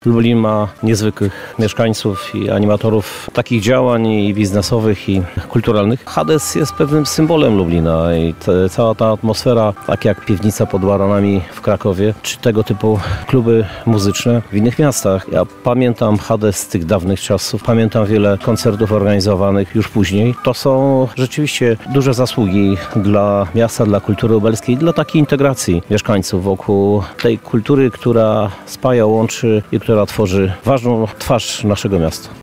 Lublin ma niezwykłych mieszkańców i animatorów takich działań i biznesowych i kulturalnych. Hades jest pewnym symbolem Lublina i cała ta atmosfera, tak jak Piwnica pod Baranami w Krakowie, czy tego typu kluby muzyczne w innych miastach. Ja pamiętam Hades z tych dawnych czasów, pamiętam wiele koncertów organizowanych już później. To są rzeczywiście duże zasługi dla miasta, dla kultury lubelskiej, dla takiej integracji mieszkańców wokół tej kultury, która spaja, łączy i która tworzy ważną twarz naszego miasta.